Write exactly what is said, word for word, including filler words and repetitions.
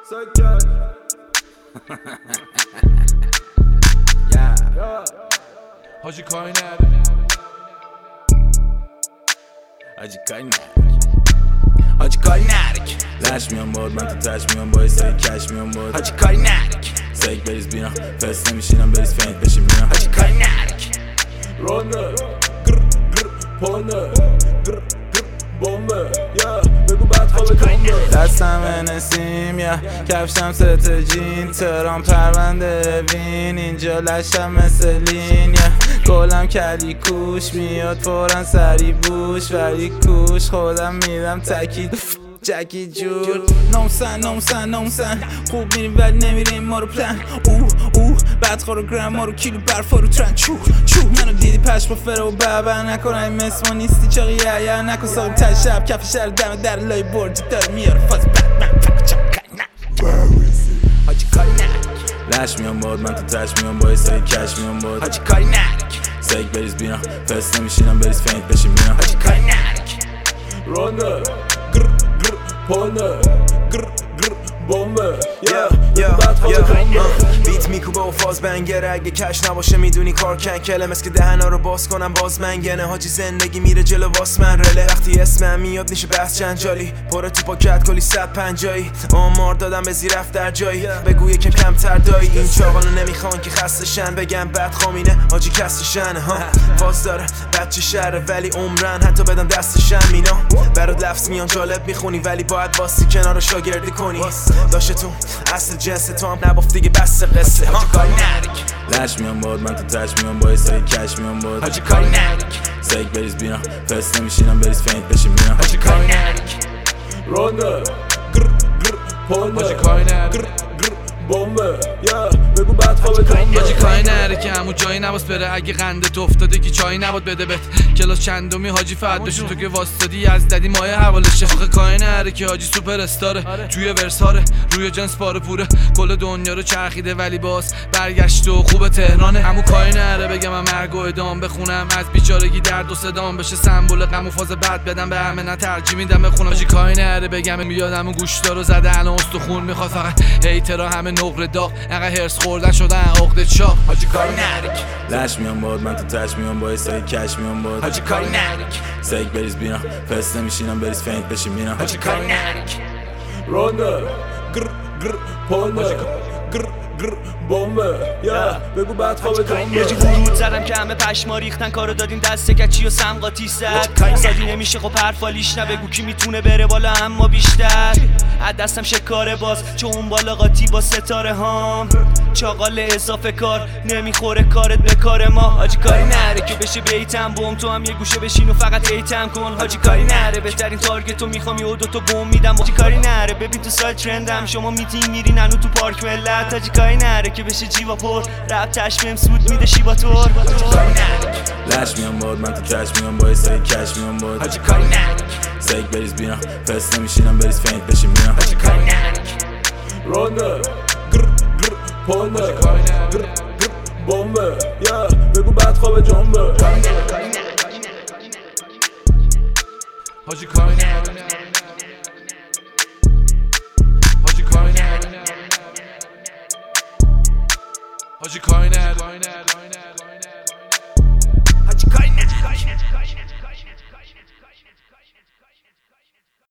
Psychic. Yeah. Yeah. Haji kari nerek. Haji kari nerek. Haji kari nerek. Lash میان باد من تو تش میان با سری کش میان باد. Haji kari nerek. سیک بریز بینا فست نمیشینم بریز فینت بشین بینا. Haji kari nerek. رانه گر گر پانه گر گر بامبه یا بگو بعد خوابه کامبه. دستم نسیم یا کفشم ست جین ترام پرونده وین اینجا لشم مثل لین یا گلم کلی کوش میاد فورا سری بوش ولی کوش خودم میدم تکید جکی جور نامسن نامسن نامسن خوب میریم ولی نمیریم ما رو پلن اوه اوه بعد خورو گرم ما رو کیلو برفا رو ترن چو چو منو دیدی پش با فره و بابا نکن این مثل ما نیستی چاقی یا نکن ساقیم تر شب کف شهر دم در لای برد داره میاره فاز بد من فکر چم Haji kari nerek. لش میان باد من تو تش میان با سری کش میان باد. Haji kari nerek. سیک بریز بینا فست نمیشینم بریز فینت بشین بینا. Haji kari nerek. رانه گر گر پانه گر گر بامبه یا بیت میکوبه و فاز بنگره اگه کش نباشه میدونی کار کنکله مثل که دهنا رو باز کنم باز منگنه حاجی زندگی میره جلو واس من رله وقتی اسمم میاد میشه بحث جنجالی پاره تو پاکت کلی صد پنجایی آمار دادم به زیر رفت در جایی بگو یکم کمتر دایی این چاقالو نمیخوان که خسته شن بگم بد خامینه حاجی کسی شنه ها فاز داره بچه شهره ولی عمرن حتی بدن دستشن مینا برات لفظ میان جالب میخونی ولی باید باسی کنار شاگردی کنی داشته تو اصل جنس تو هم نبافت دیگه بس قصه. Haji kari nerek. لش میان باد من تو تش میان با سری کش میان باد. Haji kari nerek. سیک بریز بینا فست نمیشینم بریز فینت بشین بینا. Haji kari nerek. رانه گر گر پانه Haji kari nerek. گر گر بامبه یا بگو بعد خوابه کامبه. Haji kari nerek همون جایی نباس بره اگه قندت افتاده که چایی نباد بده بهت کلاس چندمی حاجی فد بشو تو که واسطادی از ددی مایه حوالشه آخه کاری نره حاجی سوپر استاره توی ورساره روی جنس پاره پوره کل دنیا رو چرخیده ولی باز برگشت و خوب تهرانه همون کاری نره بگم من مرگ و ادام بخونم از بیچارگی درد و صدام بشه سمبل غم و فاز بد بدم به همه نه ترجیح میدم بخونم. حاجی کاری نره بگم میادم و گوشتا رو زده الان استخون میخواد فقط هیترا همه نقره داغ انقدر هرس خوردن شدن عقده چاق. Haji kari nerek. لش میان باد من تو تش میان با سری کش میان باد. Haji kari nerek. سیک بریز بینا فست نمیشینم بریز فینت بشین بینا. Haji kari nerek. رانه گر گر پانه گر گر بامبه یا بگو بعد خوابه کامبه. یه جی ورود زدم که همه پشما ریختن کارو دادیم دست کچی و سمقاتی زد سادی نمیشه خب حرفالیش نه بگو کی میتونه بره بالا اما بیشتر از دستم شکاره باز چون اون بالا قاطی با ستاره هام چاقال اضافه کار نمیخوره کارت به کار ما. حاجی کاری نره که بشه بیتم بوم تو هم یه گوشه بشین و فقط هیتم کن. حاجی کاری نره بهترین تارگت رو میخوام یه دو تا بوم میدم. حاجی کاری نره ببین تو سایت ترندم شما میتینگ میرین هنو تو پارک ملت. حاجی کاری نره که بشه جیوا پر رپ تشمیم سود میده شیبا تور. حاجی کاری نره. لش میان باد من تو تش میان با سری کش میان باد. حاجی کاری نره. سیک بریز بینا فست نمیشینم بریز فینت بشین بینا. حاجی کاری نره. رانه گر گر پانه گر گر بامبه یا بگو بعد خوابه جنبه. Haji kari nerek. Haji kari nerek. Haji kari nerek. Haji kari nerek.